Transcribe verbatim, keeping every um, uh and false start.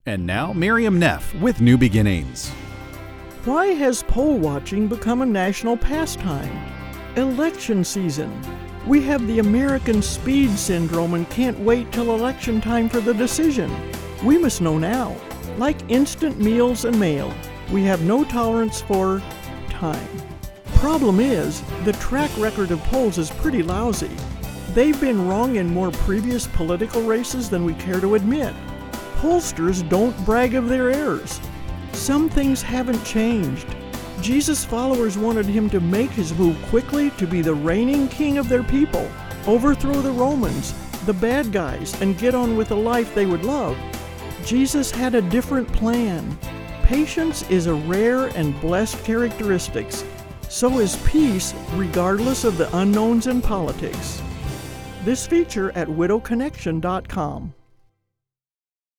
And now, Miriam Neff with New Beginnings. Why has poll watching become a national pastime? Election season. We have the American speed syndrome and can't wait till election time for the decision. We must know now. Like instant meals and mail, we have no tolerance for time. Problem is, the track record of polls is pretty lousy. They've been wrong in more previous political races than we care to admit. Pollsters don't brag of their errors. Some things haven't changed. Jesus' followers wanted him to make his move quickly to be the reigning king of their people, overthrow the Romans, the bad guys, and get on with the life they would love. Jesus had a different plan. Patience is a rare and blessed characteristic. So is peace, regardless of the unknowns in politics. This feature at widow connection dot com.